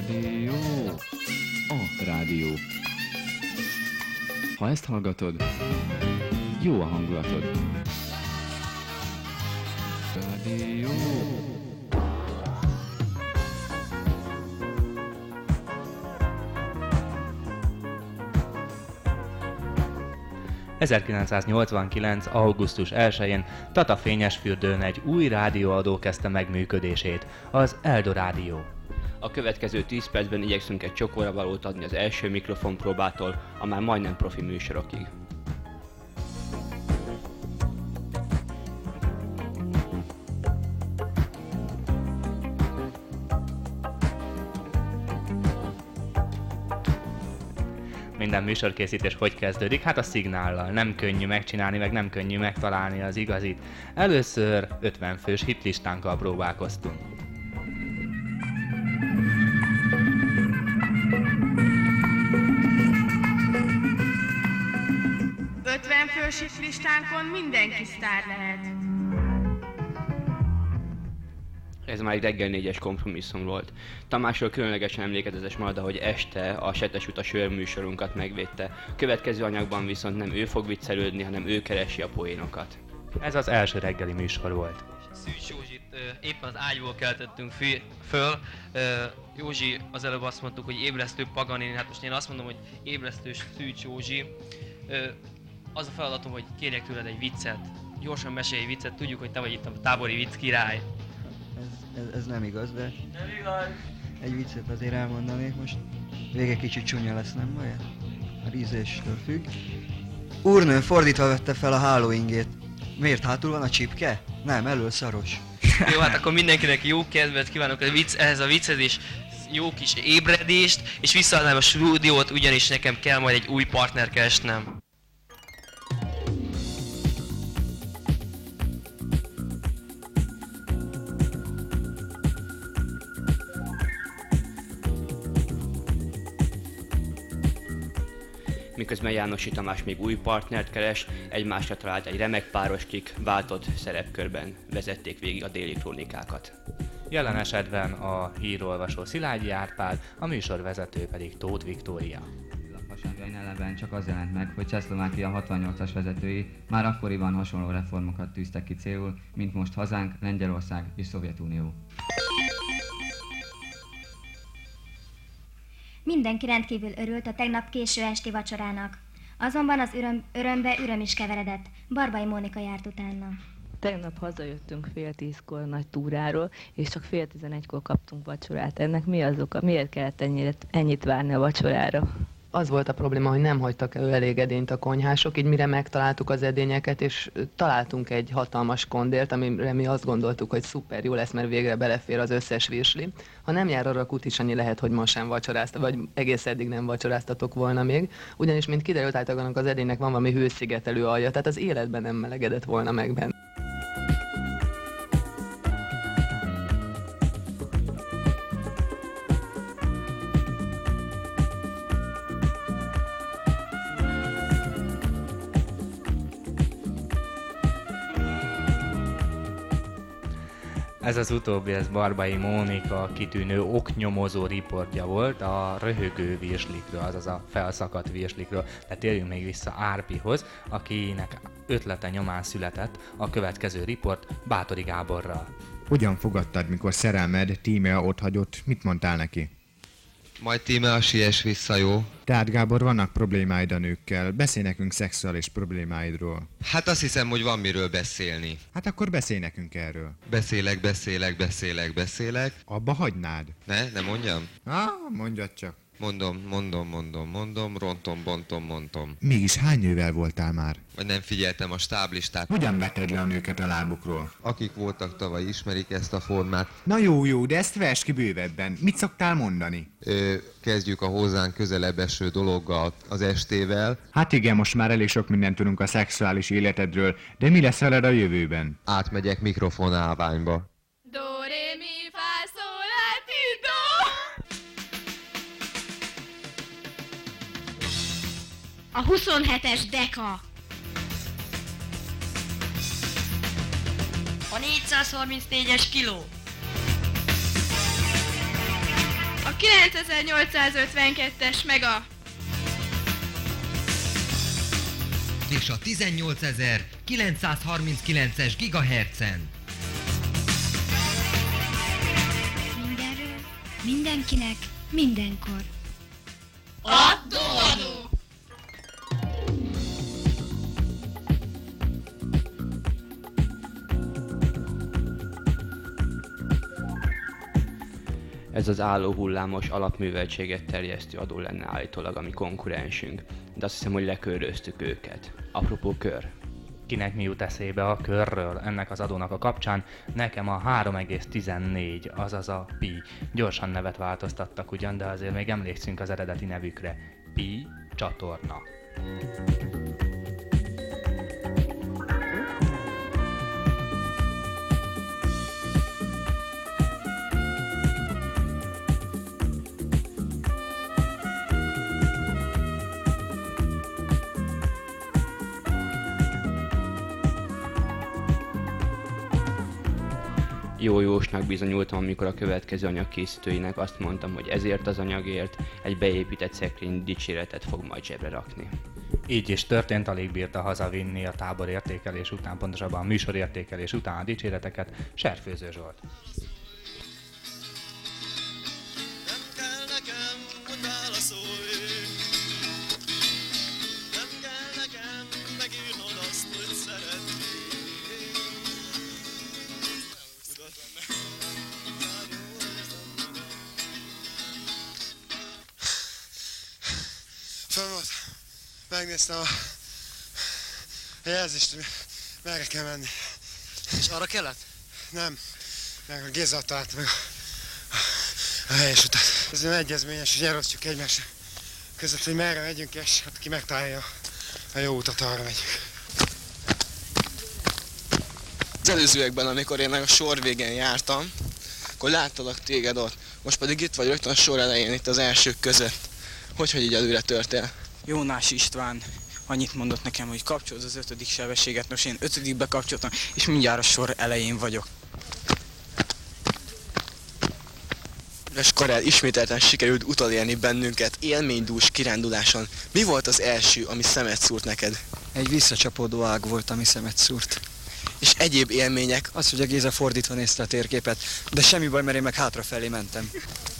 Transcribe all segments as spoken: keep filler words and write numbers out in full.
Rádió. A rádió. Ha ezt hallgatod, jó a hangulatod. Rádió. ezerkilencszáznyolcvankilenc. augusztus elsején Tatafényesfürdőn egy új rádióadó kezdte meg működését, az Eldorádió. A következő tíz percben igyekszünk egy csokóra valót adni az első mikrofonpróbától a már majdnem profi műsorokig. Minden műsorkészítés hogy kezdődik? Hát a szignállal. Nem könnyű megcsinálni, meg nem könnyű megtalálni az igazit. Először ötven fős hitlistánkkal próbálkoztunk. ötven fős hitlistánkon mindenki sztár lehet. Ez már egy reggel négyes kompromisszum volt. Tamásról különlegesen emlékezetes marad, ahogy este a Setes Uta sörműsorunkat megvédte. Következő anyagban viszont nem ő fog viccelődni, hanem ő keresi a poénokat. Ez az első reggeli műsor volt. Szűcs Józsit uh, éppen az ágyból keltettünk fi- föl. Uh, Józsi, az előbb azt mondtuk, hogy ébresztő Paganin, hát most én azt mondom, hogy ébresztős Szűcs Józsi. Uh, az a feladatom, hogy kérjek tőled egy viccet. Gyorsan mesélj egy viccet, tudjuk, hogy te vagy itt a tábori vicc király. Ez, ez, ez nem igaz, de Nem igaz! egy viccet azért elmondanék most. Vége kicsit csúnya lesz, nem baj? A ízéstől függ. Úrnő fordítva vette fel a hálóingét. Miért hátul van a csipke? Nem, elől szaros. Jó, hát akkor mindenkinek jó kedvet kívánok a vicc, ehhez a vicchez, és jó kis ébredést, és visszaadnám a stúdiót, ugyanis nekem kell majd egy új partner keresnem. Miközben Jánosi Tamás még új partnert keres, egymásra talált egy remek páros, kik váltott szerepkörben vezették végig a déli krónikákat. Jelen esetben a hírolvasó Szilágyi Árpád, a műsorvezető pedig Tóth Viktória. Hasábjain ellenben csak az jelent meg, hogy Csehszlovákia hatvannyolcas vezetői már akkoriban hasonló reformokat tűztek ki célul, mint most hazánk, Lengyelország és Szovjetunió. Mindenki rendkívül örült a tegnap késő esti vacsorának. Azonban az öröm, örömbe öröm is keveredett. Barbai Mónika járt utána. Tegnap hazajöttünk fél tízkor nagy túráról, és csak fél tizenegykor kaptunk vacsorát. Ennek mi az oka? Miért kellett ennyit, ennyit várni a vacsorára? Az volt a probléma, hogy nem hagytak elő elég edényt a konyhások, így mire megtaláltuk az edényeket, és találtunk egy hatalmas kondélt, amire mi azt gondoltuk, hogy szuper jó lesz, mert végre belefér az összes virsli. Ha nem jár arra kut is, annyi lehet, hogy ma sem vacsoráztatok, vagy egész eddig nem vacsoráztatok volna még. Ugyanis, mint kiderült, általában az edénynek van valami hőszigetelő alja, tehát az életben nem melegedett volna meg benne. Ez az utóbbi, ez Barbai Mónika kitűnő oknyomozó riportja volt a röhögő virslikről, azaz a felszakadt virslikről. De térjünk még vissza Árpihoz, akinek ötlete nyomán született a következő riport Báthori Gáborral. Hogyan fogadtad, mikor szerelmed Tímea otthagyott? Mit mondtál neki? Majd Tímea siess vissza, jó? Tehát Gábor, vannak problémáid a nőkkel. Beszélj nekünk szexuális problémáidról. Hát azt hiszem, hogy van miről beszélni. Hát akkor beszélj nekünk erről. Beszélek, beszélek, beszélek, beszélek. Abba hagynád? Ne, ne mondjam? Ah, mondjad csak. Mondom, mondom, mondom, mondom, rontom, bontom, mondom. Mégis hány nővel voltál már? Vagy nem figyeltem a stáblistát. Hogyan veted le a nőket a lábukról? Akik voltak tavaly, ismerik ezt a formát. Na jó, jó, de ezt vers ki bővebben. Mit szoktál mondani? Ö, kezdjük a hozzánk közelebb eső dologgal, az estével. Hát igen, most már elég sok mindent tudunk a szexuális életedről, de mi lesz veled a jövőben? Átmegyek mikrofonálványba. Do, re, mi, fa, sol, la, ti, do. A huszonhetes deka. A négyszázharmincnégyes kiló. A kilencezer-nyolcszázötvenkettes mega. És a tizennyolcezer-kilencszázharminckilences gigahertzen. Mindenről, mindenkinek, mindenkor. Adó-adó! Ez az álló hullámos alapműveltséget terjesztő adó lenne állítólag a mi konkurensünk, de azt hiszem, hogy leköröztük őket. Apropó kör. Kinek mi jut eszébe a körről ennek az adónak a kapcsán? Nekem a három egész tizennégy, azaz a pi. Gyorsan nevet változtattak ugyan, de azért még emlékszünk az eredeti nevükre. Pi csatorna. Jó jósnak bizonyultam, amikor a következő anyag készítőinek azt mondtam, hogy ezért az anyagért egy beépített szekrény dicséretet fog majd zsebre rakni. Így is történt, alig bírta hazavinni a tábor értékelés után, pontosabban a műsor értékelés után a dicséreteket Serfőző Zsolt. Fönn volt. Megnéztem a jelzést, hogy merre kell menni. És arra kellett? Nem. Meg a Géza talált meg a, a helyes utat. Ez olyan egyezményes, hogy elosztjuk egymás között, hogy merre megyünk, és hát ki megtalálja a jó utat, arra megyünk. Az előzőekben, amikor én meg a sor végén jártam, akkor láttalak téged ott. Most pedig itt vagy rögtön a sor elején, itt az elsők között. Hogy, hogy így előre törtél? Jónás István annyit mondott nekem, hogy kapcsolod az ötödik sebességet. Nos, én ötödikbe kapcsoltam, és mindjárt a sor elején vagyok. És Karel, ismételten sikerült utolérni bennünket élménydús kiránduláson. Mi volt az első, ami szemet szúrt neked? Egy visszacsapódó ág volt, ami szemet szúrt. És egyéb élmények? Az, hogy a Géza fordítva nézte a térképet, de semmi baj, mert én meg hátrafelé mentem.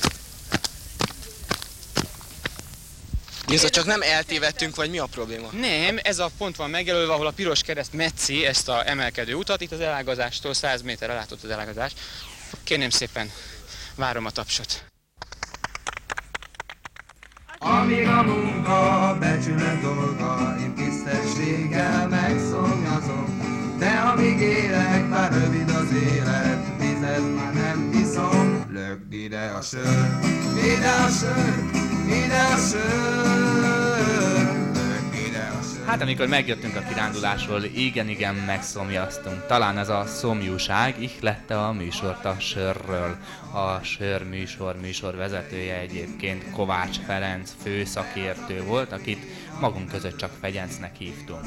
Géza, csak nem eltévedtünk, vagy mi a probléma? Nem, ez a pont van megjelölve, ahol a piros kereszt metszé ezt a emelkedő utat. Itt az elágazástól száz méterre látott az elágazás. Kérném szépen, várom a tapsot. Amíg a munka a becsület dolga, én tisztességgel megszomjazom. De amíg élek, már rövid az élet, vizet már nem iszom. Lökd ide a sör, ide a sör, ide a sör, lökd ide a sör. Hát amikor megjöttünk a kirándulásról, igen-igen megszomjaztunk. Talán ez a szomjúság ihlette a műsort a sörről. A sör műsor műsorvezetője egyébként Kovács Ferenc főszakértő volt, akit magunk között csak Fegyencnek hívtunk.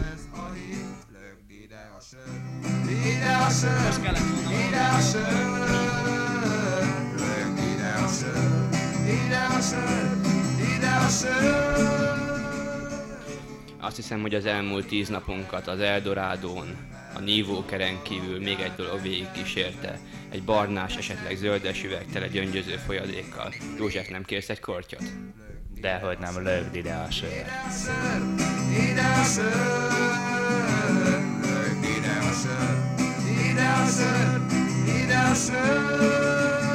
Ide a sör, ide a sör, lökd ide a sör, ide a sör, ide a sör. Azt hiszem, hogy az elmúlt tíz napunkat az Eldorádón, a nívókeren kívül még egy dolog végig kísérte. Egy barnás, esetleg zöldes üvegtele gyöngyöző folyadékkal. József, nem kérsz egy kortyot? Dehogy nem, lökd ide a sör. Ide a sör, lökd ide a sör, ide a sör, ide a sör.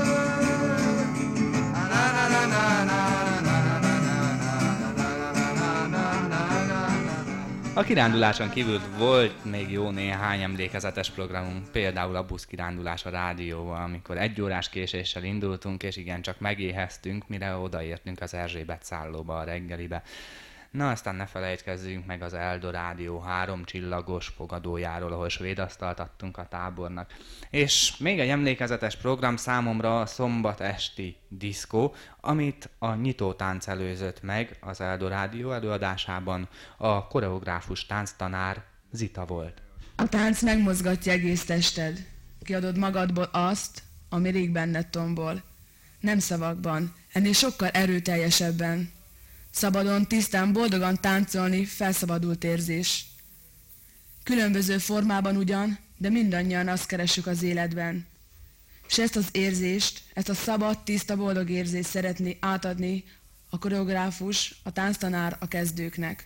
A kiránduláson kívül volt még jó néhány emlékezetes programunk, például a buszkirándulás a rádióval, amikor egy órás késéssel indultunk, és igen, csak megéheztünk, mire odaértünk az Erzsébet szállóba a reggelibe. Na, aztán ne felejtkezzünk meg az Eldorádió három csillagos fogadójáról, ahol svédasztalt adtunk a tábornak. És még egy emlékezetes program számomra a szombat esti diszkó, amit a nyitótánc előzött meg az Eldorádió előadásában. A koreográfus tánctanár Zita volt. A tánc megmozgatja egész tested. Kiadod magadból azt, ami rég benned tombol. Nem szavakban, ennél sokkal erőteljesebben. Szabadon, tisztán, boldogan táncolni felszabadult érzés. Különböző formában ugyan, de mindannyian azt keressük az életben. És ezt az érzést, ezt a szabad, tiszta, boldog érzést szeretné átadni a koreográfus, a tánctanár a kezdőknek.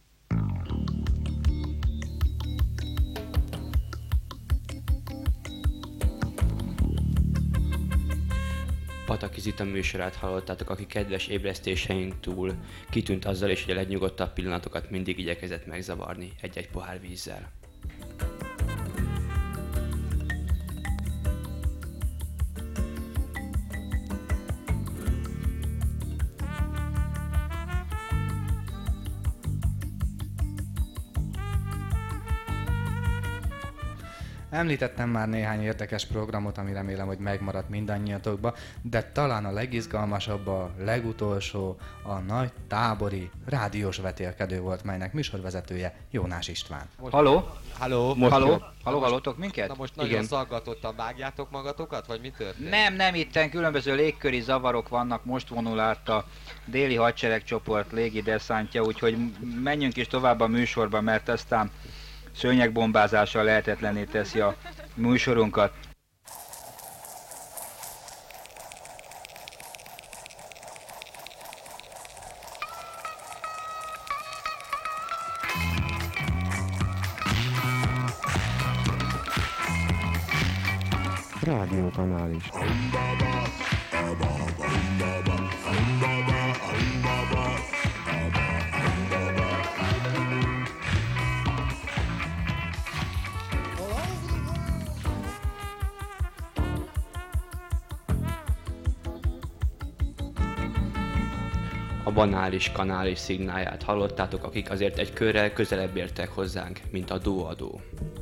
Pataki Zita műsorát hallottátok, aki kedves ébresztéseink túl kitűnt azzal is, hogy a legnyugodtabb pillanatokat mindig igyekezett megzavarni egy-egy pohár vízzel. Említettem már néhány érdekes programot, ami remélem, hogy megmaradt mindannyiatokba, de talán a legizgalmasabb, a legutolsó, a nagy tábori rádiós vetélkedő volt, melynek műsorvezetője Jónás István. Haló? Halló? Most Halló? Halló, hallottok minket? Na most nagyon Igen. szaggatottan vágjátok magatokat, vagy mi történt? Nem, nem, itten különböző légköri zavarok vannak, most vonul át a déli hadseregcsoport légideszantja, úgyhogy menjünk is tovább a műsorba, mert aztán szőnyegbombázással lehetetlenné teszi a műsorunkat. Rádiókanál is. A banális kanális szignálját hallottátok, akik azért egy körrel közelebb értek hozzánk, mint a dóadó.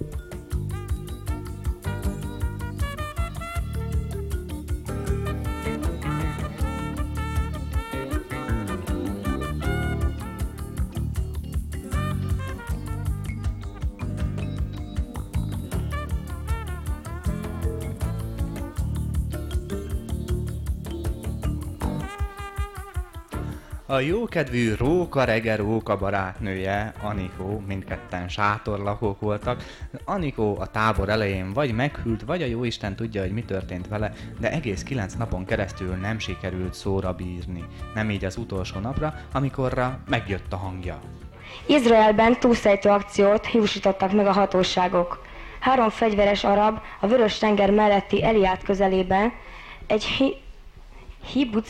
A jókedvű Róka Rege Róka barátnője, Anikó, mindketten sátorlakók voltak. Anikó a tábor elején vagy meghűlt, vagy a jóisten tudja, hogy mi történt vele, de egész kilenc napon keresztül nem sikerült szóra bírni. Nem így az utolsó napra, amikorra megjött a hangja. Izraelben túlszejtő akciót hiúsítottak meg a hatóságok. Három fegyveres arab a Vörös-tenger melletti Eliát közelében egy hi... hibuc...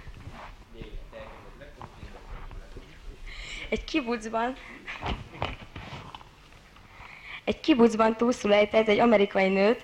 Egy kibucban, egy kibucban túlszul ejtett egy amerikai nőt,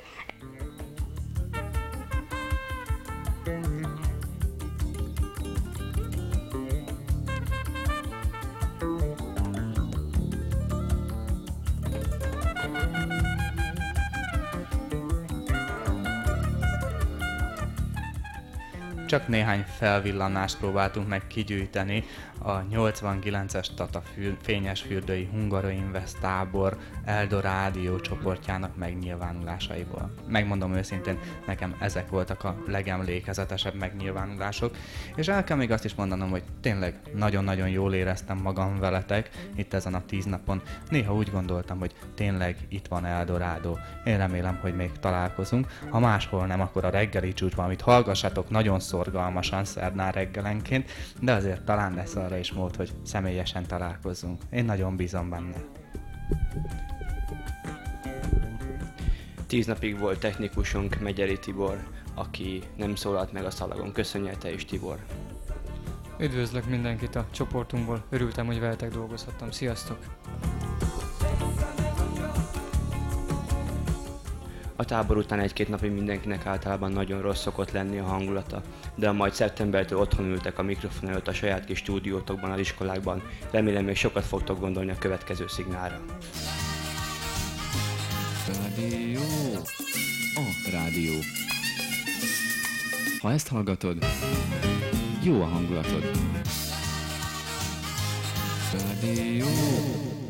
Csak néhány felvillanást próbáltunk meg kigyűjteni a nyolcvankilences Tata für, Fényesfürdői Hungaroinvest tábor Eldorádió csoportjának megnyilvánulásaiból. Megmondom őszintén, nekem ezek voltak a legemlékezetesebb megnyilvánulások, és el kell még azt is mondanom, hogy tényleg nagyon-nagyon jól éreztem magam veletek itt ezen a tíz napon. Néha úgy gondoltam, hogy tényleg itt van Eldorádó. Én remélem, hogy még találkozunk. Ha máshol nem, akkor a reggeli csúcsban, amit hallgassatok nagyon szorgalmasan szerdán reggelenként, de azért talán lesz arra is mód, hogy személyesen találkozzunk. Én nagyon bízom benne. Tíz napig volt technikusunk Megyeri Tibor, aki nem szólalt meg a szalagon. Köszönjél te is, Tibor! Üdvözlök mindenkit a csoportunkból, örültem, hogy veletek dolgozhattam. Sziasztok! A tábor után egy-két napig mindenkinek általában nagyon rossz szokott lenni a hangulata, de majd szeptembertől otthon ültek a mikrofon előtt a saját kis stúdiótokban, az iskolákban. Remélem még sokat fogtok gondolni a következő szignálra. Rádió. A rádió. Ha ezt hallgatod, jó a hangulatod. Rádió.